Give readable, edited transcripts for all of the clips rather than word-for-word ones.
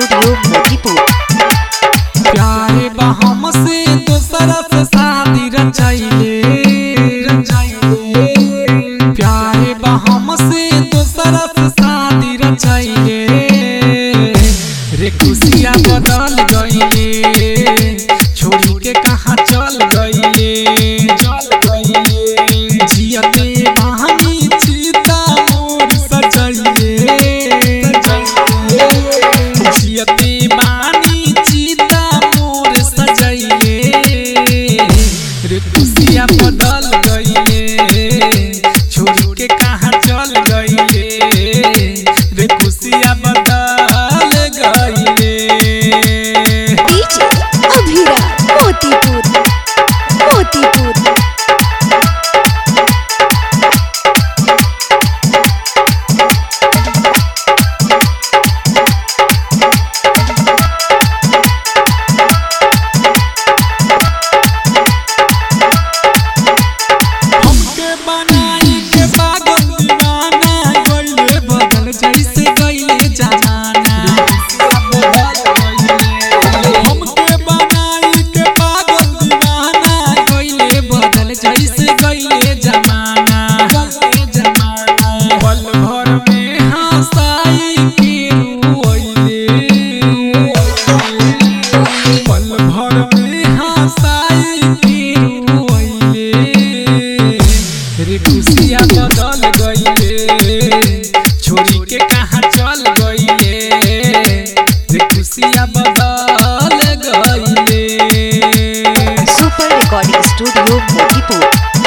Studio Motipur. प्यारे बा हमसे दोसरा से शादी रचाइले, प्यारे बा हमसे दोसरा से शादी रचाइले रे खुशियाँ बदल गईले, छोड़ी के कहाँ चल गईले, जियते बहानी चिता मोर सजाइले, जियते बहानी चिता मोर सजाइले रे खुशियाँ बदल गईले, छोड़ी के कहाँ चल गईले रे खुशियाँ बदल गईले। डीजे अभिराज मोतीपुर मोतीपुर। हमके बनाई के पागल दीवाना गईले बदल जैसे गईले जमाना, हमके बनाई के पागल दीवाना गईले बदल जैसे गईले जमाना, पल भर में हंसाई के रोइले, पल भर में हंसाई के रोइले रे खुशियाँ बदल गईले, छोड़ी के कहाँ चल गईले रे खुशियाँ बदल गईले। Super recording studio Motipur.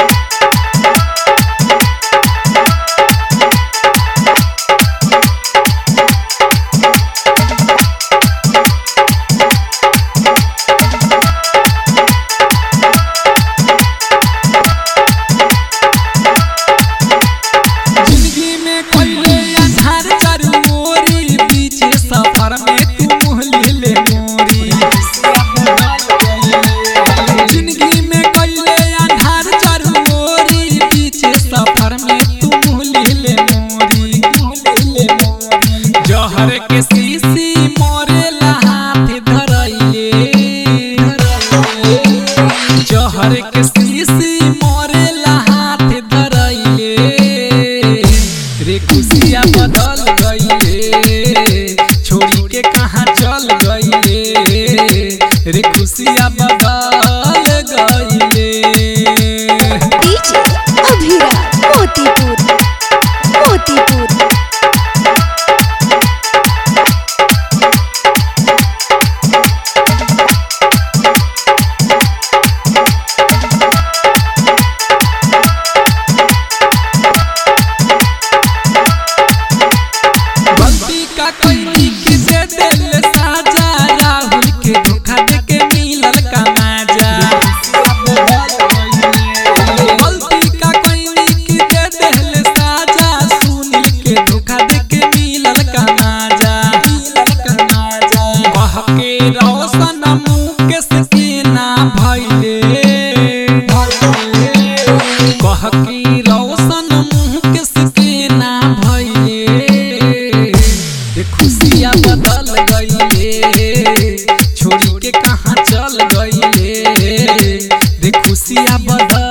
जिंदगी में कोई अंधार चारू मोरी, बीच सफर में तू मुँह ले ले मोरी, जिंदगी में कोई अंधार चारू मोरी, बीच सफर में तू मुँह ले ले मोरी, जहर के शीशी मोरेला हाथ धरैले, जहर के शीशी मोरेला हाथ धरैले रे खुशियाँ बदल गईले, छोड़ी के कहाँ चल गईले रे खुशियाँ बदल गईले। डीजे अभिराज मोतीपुर मोतीपुर। गलती का कोई के दे दिल साजा, राहुल के धोखा दे के मिलल का माजा, गलती का कोई के दे दिल साजा, सुनील के धोखा दे के मिलल का माजा, कह के रोशन मुकेश के ना भइले, कह के रोशन मुकेश के ना भइले रे खुशियाँ बदल गईले, छोड़ी के कहाँ चल गईले रे खुशियाँ बदल